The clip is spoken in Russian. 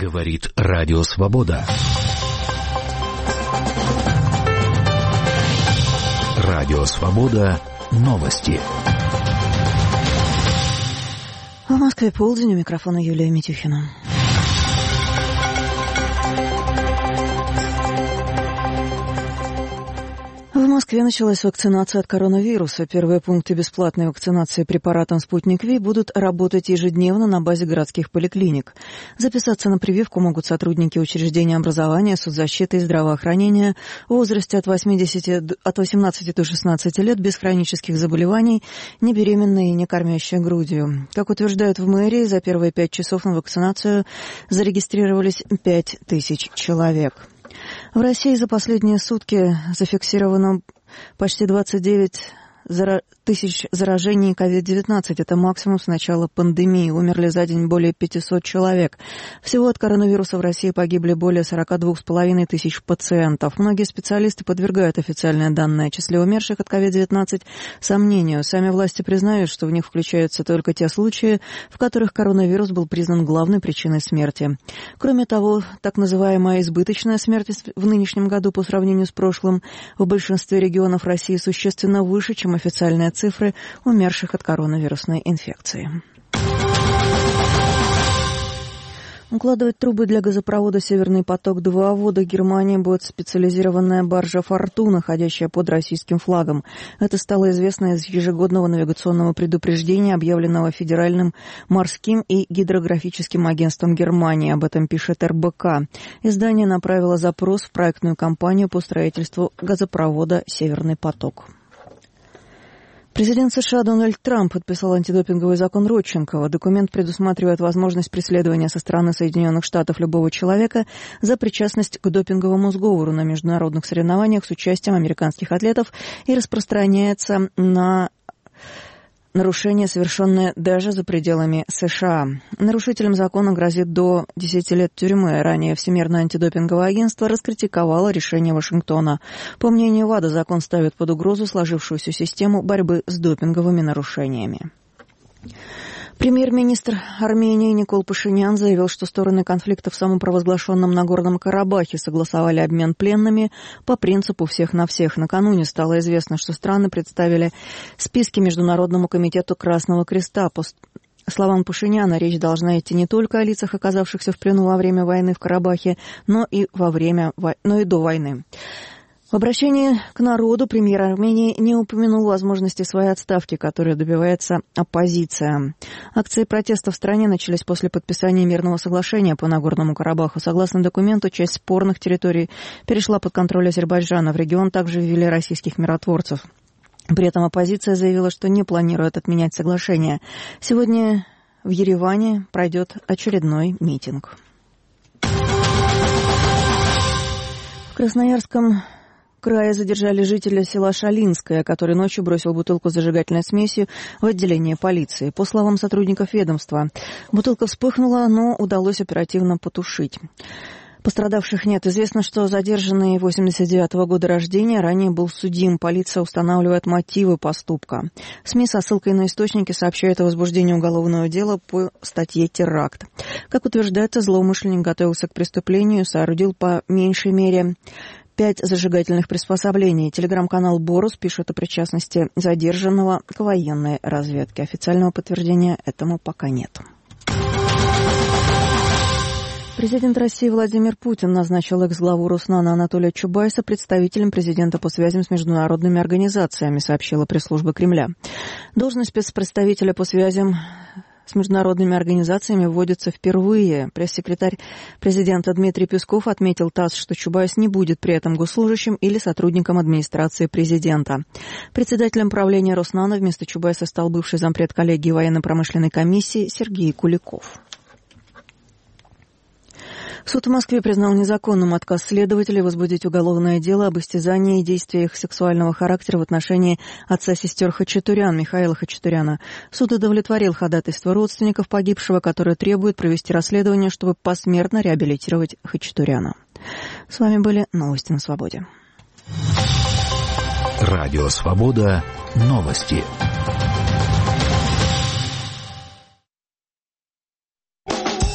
Говорит Радио Свобода. Радио Свобода. Новости. В Москве полдень, у микрофона Юлия Митюхина. В Москве началась вакцинация от коронавируса. Первые пункты бесплатной вакцинации препаратом «Спутник Ви» будут работать ежедневно на базе городских поликлиник. Записаться на прививку могут сотрудники учреждений образования, соцзащиты и здравоохранения в возрасте от 18 до 16 лет без хронических заболеваний, не беременные и не кормящие грудью. Как утверждают в мэрии, за первые 5 часов на вакцинацию зарегистрировались 5000 человек. В России за последние сутки зафиксировано почти 29 тысяч заражений COVID-19. Это максимум с начала пандемии. Умерли за день более 500 человек. Всего от коронавируса в России погибли более 42,5 тысяч пациентов. Многие специалисты подвергают официальные данные о числе умерших от COVID-19 сомнению. Сами власти признают, что в них включаются только те случаи, в которых коронавирус был признан главной причиной смерти. Кроме того, так называемая избыточная смертность в нынешнем году по сравнению с прошлым в большинстве регионов России существенно выше, чем официальные цифры умерших от коронавирусной инфекции. Укладывать трубы для газопровода «Северный поток-2» в водах Германии будет специализированная баржа «Фортуна», ходящая под российским флагом. Это стало известно из ежегодного навигационного предупреждения, объявленного Федеральным морским и гидрографическим агентством Германии. Об этом пишет РБК. Издание направило запрос в проектную компанию по строительству газопровода «Северный поток». Президент США Дональд Трамп подписал антидопинговый закон Родченкова. Документ предусматривает возможность преследования со стороны Соединенных Штатов любого человека за причастность к допинговому сговору на международных соревнованиях с участием американских атлетов и распространяется на нарушения, совершенные даже за пределами США. Нарушителям закона грозит до 10 лет тюрьмы. Ранее Всемирное антидопинговое агентство раскритиковало решение Вашингтона. По мнению ВАДА, закон ставит под угрозу сложившуюся систему борьбы с допинговыми нарушениями. Премьер-министр Армении Никол Пашинян заявил, что стороны конфликта в самопровозглашенном Нагорном Карабахе согласовали обмен пленными по принципу «всех на всех». Накануне стало известно, что страны представили списки Международному комитету Красного Креста. По словам Пашиняна, речь должна идти не только о лицах, оказавшихся в плену во время войны в Карабахе, но и до войны. В обращении к народу премьер Армении не упомянул возможности своей отставки, которой добивается оппозиция. Акции протеста в стране начались после подписания мирного соглашения по Нагорному Карабаху. Согласно документу, часть спорных территорий перешла под контроль Азербайджана. В регион также ввели российских миротворцев. При этом оппозиция заявила, что не планирует отменять соглашение. Сегодня в Ереване пройдет очередной митинг. В Красноярском крае задержали жителя села Шалинское, который ночью бросил бутылку с зажигательной смесью в отделение полиции. По словам сотрудников ведомства, бутылка вспыхнула, но удалось оперативно потушить. Пострадавших нет. Известно, что задержанный 89-го года рождения ранее был судим. Полиция устанавливает мотивы поступка. СМИ со ссылкой на источники сообщают о возбуждении уголовного дела по статье «Теракт». Как утверждается, злоумышленник готовился к преступлению и соорудил по меньшей мере 5 зажигательных приспособлений. Телеграм-канал «Борус» пишет о причастности задержанного к военной разведке. Официального подтверждения этому пока нет. Президент России Владимир Путин назначил экс-главу Роснана Анатолия Чубайса представителем президента по связям с международными организациями, сообщила пресс-служба Кремля. Должность спецпредставителя по связям с международными организациями вводится впервые. Пресс-секретарь президента Дмитрий Песков отметил ТАСС, что Чубайс не будет при этом госслужащим или сотрудником администрации президента. Председателем правления Роснана вместо Чубайса стал бывший зампред коллегии военно-промышленной комиссии Сергей Куликов. Суд в Москве признал незаконным отказ следователей возбудить уголовное дело об истязании и действиях сексуального характера в отношении отца сестер Хачатурян, Михаила Хачатуряна. Суд удовлетворил ходатайство родственников погибшего, которое требует провести расследование, чтобы посмертно реабилитировать Хачатуряна. С вами были новости на Свободе. Радио Свобода. Новости.